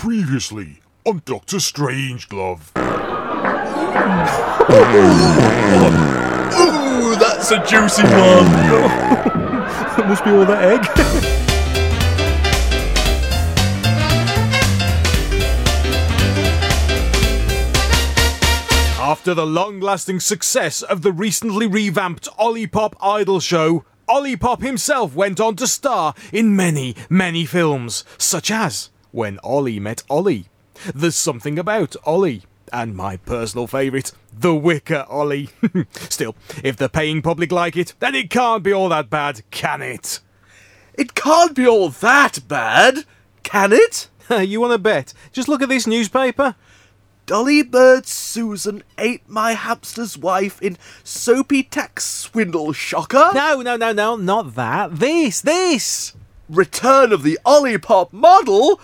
Previously on Dr. Strangelove. Ooh, that's a juicy one. It must be all that egg. After the long-lasting success of the recently revamped Olipop Idol show, Olipop himself went on to star in many, many films, such as When Ollie Met Ollie, There's Something About Ollie, and my personal favourite, The Wicker Ollie. Still, if the paying public like it, then it can't be all that bad, can it? It can't be all that bad, can it? You want to bet? Just look at this newspaper. Dolly Bird Susan ate my hamster's wife in soapy tax swindle shocker. No, not that. This! Return of the Olipop model?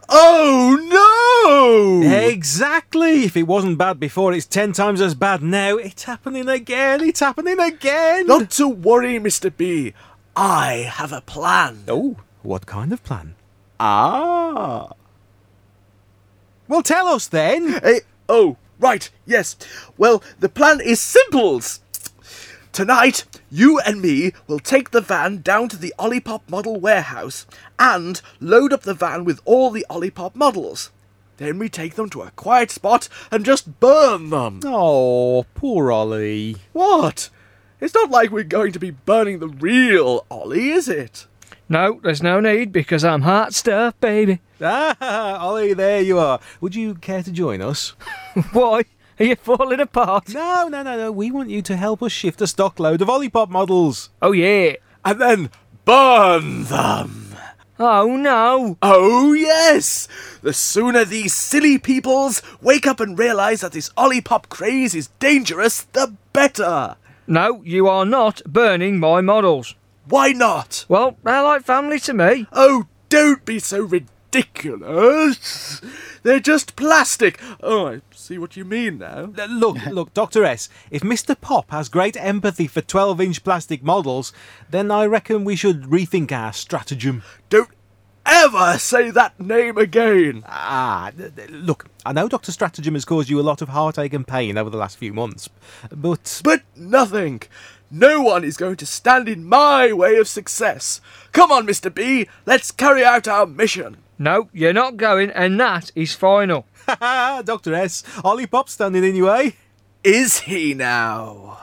Oh no! Exactly! If it wasn't bad before, it's 10 times as bad now. It's happening again! Not to worry, Mr. B. I have a plan. Oh, what kind of plan? Ah. Well, tell us then! Oh, right, yes. Well, the plan is simples. Tonight, you and me will take the van down to the Olipop model warehouse and load up the van with all the Olipop models. Then we take them to a quiet spot and just burn them. Oh, poor Ollie. What? It's not like we're going to be burning the real Ollie, is it? No, there's no need because I'm hot stuff, baby. Ah, Ollie, there you are. Would you care to join us? Why? Are you falling apart? No. We want you to help us shift a stock load of Olipop models. Oh, yeah. And then burn them. Oh, no. Oh, yes! The sooner these silly peoples wake up and realise that this Olipop craze is dangerous, the better. No, you are not burning my models. Why not? Well, they're like family to me. Oh, don't be so ridiculous. They're just plastic. Oh, I see what you mean now. Look, Dr. S, if Mr. Pop has great empathy for 12-inch plastic models, then I reckon we should rethink our stratagem. Don't ever say that name again. Look, I know Dr. Stratagem has caused you a lot of heartache and pain over the last few months, but... But nothing. No one is going to stand in my way of success. Come on, Mr. B, let's carry out our mission. No, you're not going, and that is final. Dr. S, Olipop's standing in your way. Is he now?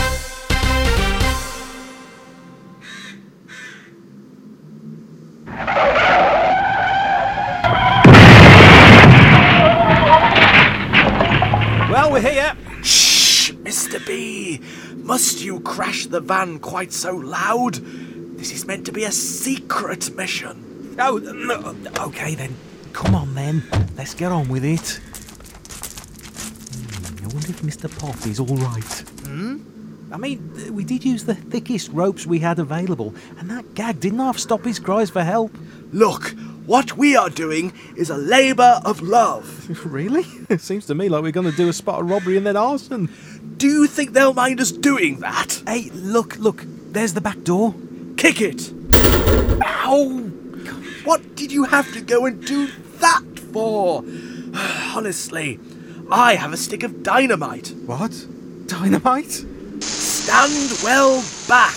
Well, we're here. Shh, Mr. B. Must you crash the van quite so loud? This is meant to be a secret mission. Oh, no. Okay then. Come on then. Let's get on with it. I wonder if Mr. Pop is all right. I mean, we did use the thickest ropes we had available, and that gag didn't half stop his cries for help. Look, what we are doing is a labour of love. Really? It seems to me like we're going to do a spot of robbery and then arson. Do you think they'll mind us doing that? Hey, look. There's the back door. Kick it. Ow! What did you have to go and do that for? Honestly, I have a stick of dynamite. What? Dynamite? Stand well back.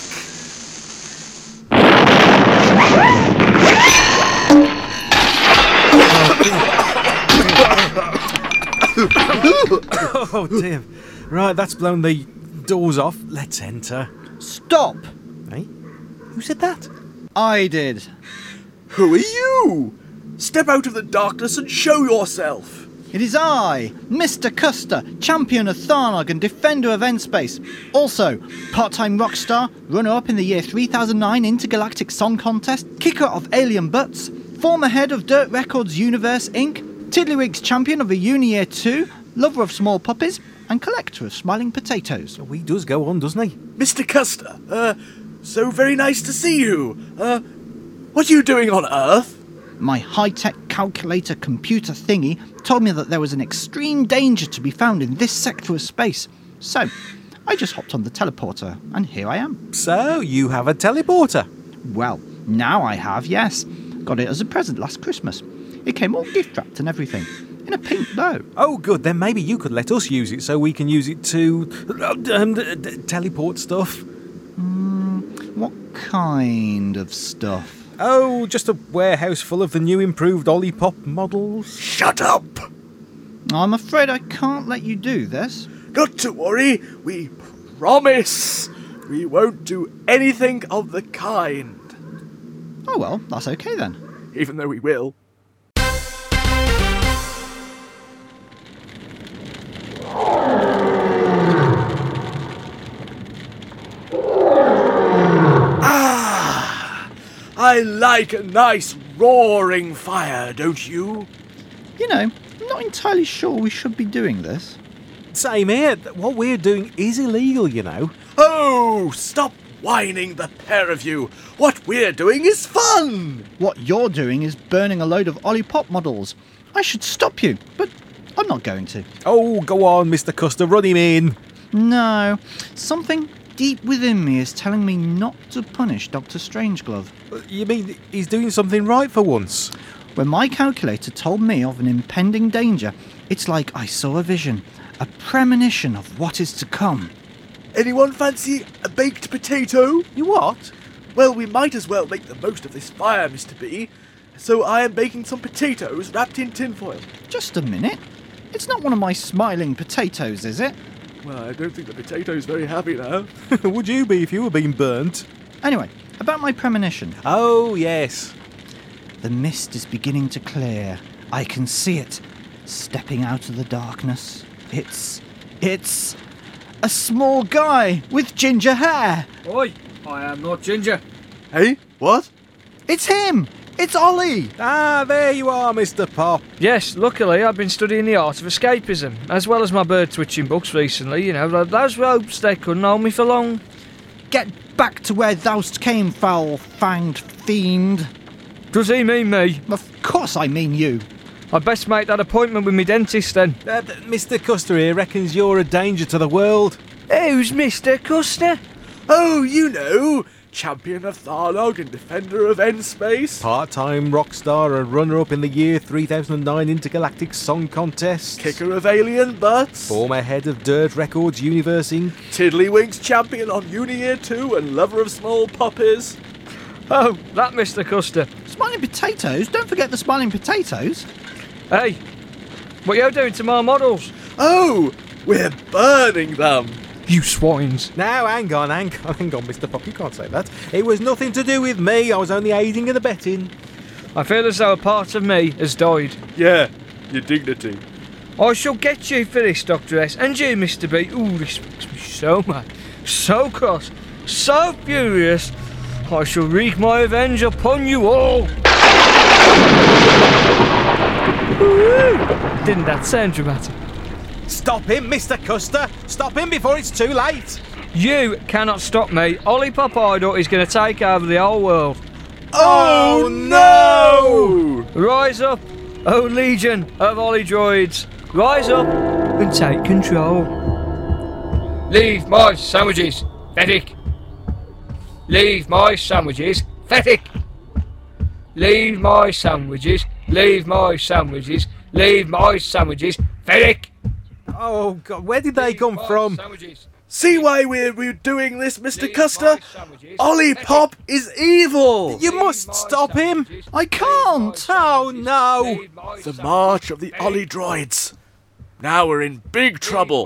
Oh, dear. Right, that's blown the doors off. Let's enter. Stop! Hey? Who said that? I did. Who are you? Step out of the darkness and show yourself. It is I, Mr. Custer, champion of Tharnog and defender of N-Space. Also, part-time rock star, runner-up in the year 3009 Intergalactic Song Contest, kicker of Alien Butts, former head of Dirt Records Universe Inc., Tiddlywinks champion of the Uni Year 2, lover of small puppies, and collector of smiling potatoes. Oh, he does go on, doesn't he? Mr. Custer, so very nice to see you. What are you doing on Earth? My high-tech calculator computer thingy told me that there was an extreme danger to be found in this sector of space. So, I just hopped on the teleporter, and here I am. So, you have a teleporter? Well, now I have, yes. Got it as a present last Christmas. It came all gift wrapped and everything, in a pink bow. Oh, good. Then maybe you could let us use it so we can use it to teleport stuff. What kind of stuff? Oh, just a warehouse full of the new improved Olipop models. Shut up! I'm afraid I can't let you do this. Not to worry, we promise we won't do anything of the kind. Oh well, that's okay then. Even though we will. I like a nice roaring fire, don't you? You know, I'm not entirely sure we should be doing this. Same here. What we're doing is illegal, you know. Oh, stop whining, the pair of you. What we're doing is fun. What you're doing is burning a load of Olipop models. I should stop you, but I'm not going to. Oh, go on, Mr. Custer, run him in. No, something deep within me is telling me not to punish Dr. Strangeglove. You mean he's doing something right for once? When my calculator told me of an impending danger, it's like I saw a vision, a premonition of what is to come. Anyone fancy a baked potato? You what? Well, we might as well make the most of this fire, Mr. B. So I am baking some potatoes wrapped in tinfoil. Just a minute. It's not one of my smiling potatoes, is it? Well, I don't think the potato's very happy now. Would you be if you were being burnt? Anyway, about my premonition. Oh, yes. The mist is beginning to clear. I can see it, stepping out of the darkness. It's a small guy with ginger hair. Oi, I am not ginger. Hey, what? It's him! It's Ollie! Ah, there you are, Mr. Pop. Yes, luckily I've been studying the art of escapism, as well as my bird-twitching books recently. You know, those ropes, they couldn't hold me for long. Get back to where thou'st came, foul-fanged fiend. Does he mean me? Of course I mean you. I'd best make that appointment with me dentist then. Mr. Custer here reckons you're a danger to the world. Who's Mr. Custer? Oh, you know, champion of Tharnog and defender of N-Space. Part-time rock star and runner-up in the year 3009 Intergalactic Song Contest. Kicker of alien butts. Former head of Dirt Records Universe Inc. Tiddlywinks champion on Uni Year 2 and lover of small puppies. Oh, that Mr. Custer. Smiling potatoes? Don't forget the smiling potatoes. Hey, what you doing to my models? Oh, we're burning them. You swines. Now, hang on, Mr. Pop, you can't say that. It was nothing to do with me, I was only aiding and abetting. I feel as though a part of me has died. Yeah, your dignity. I shall get you for this, Dr. S. And you, Mr. B. Ooh, this makes me so mad, so cross, so furious. I shall wreak my revenge upon you all. Didn't that sound dramatic? Stop him, Mr. Custer! Stop him before it's too late! You cannot stop me. Olipop Idol is going to take over the whole world. Oh no! Rise up, O Legion of Olidroids. Rise up and take control. Leave my sandwiches, Fettic. Leave my sandwiches, Fettic. Leave my sandwiches, leave my sandwiches, leave my sandwiches, Fettic. Oh, God, where did they come from? See why we're doing this, Mr. Custer? Olipop is evil! You must stop him! I can't! Oh, no! The march of the Ollie droids. Now we're in big trouble.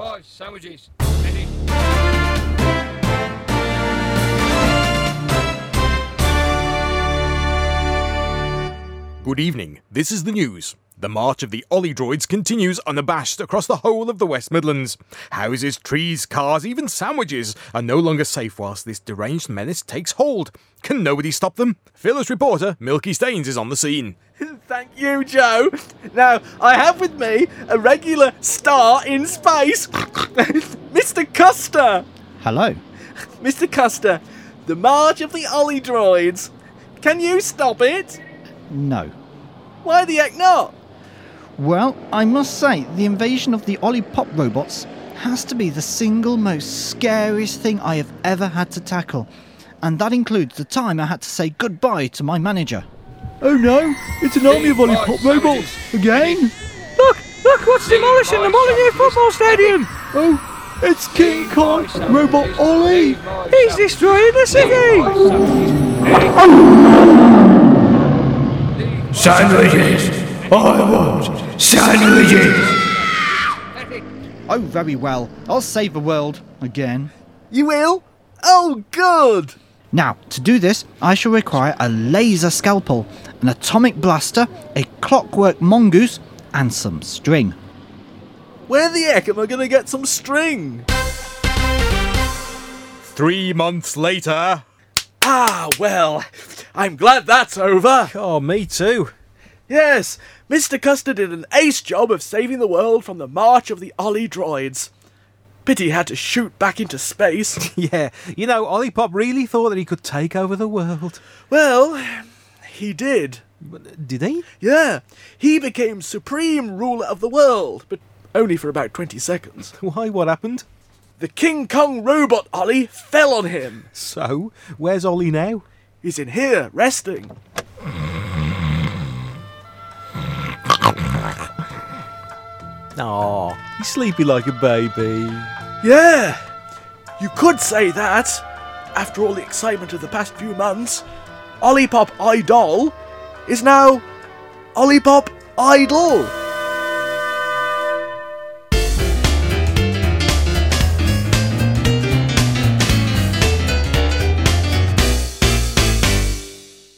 Good evening, this is the news. The march of the Ollie droids continues unabashed across the whole of the West Midlands. Houses, trees, cars, even sandwiches are no longer safe whilst this deranged menace takes hold. Can nobody stop them? Phyllis reporter Milky Staines is on the scene. Thank you, Joe. Now, I have with me a regular star in space, Mr. Custer. Hello. Mr. Custer, the march of the Ollie droids. Can you stop it? No. Why the heck not? Well, I must say, the invasion of the Olipop robots has to be the single most scariest thing I have ever had to tackle. And that includes the time I had to say goodbye to my manager. Oh no, it's an army of Olipop robots again. Look, what's demolishing the Molyneux football stadium? Oh, it's King Kong Robot Ollie. He's destroying the city! Sandwiches! I want sandwiches! Oh, very well. I'll save the world again. You will? Oh, good! Now, to do this, I shall require a laser scalpel, an atomic blaster, a clockwork mongoose, and some string. Where the heck am I going to get some string? 3 months later. Ah, well, I'm glad that's over. Oh, me too. Yes, Mr. Custer did an ace job of saving the world from the march of the Ollie droids. Pity he had to shoot back into space. Yeah, you know, Olipop really thought that he could take over the world. Well, he did. Did he? Yeah, he became supreme ruler of the world, but only for about 20 seconds. Why, what happened? The King Kong robot Ollie fell on him. So, where's Ollie now? He's in here, resting. Aw, he's sleepy like a baby. Yeah, you could say that. After all the excitement of the past few months, Olipop Idol is now Olipop Idol.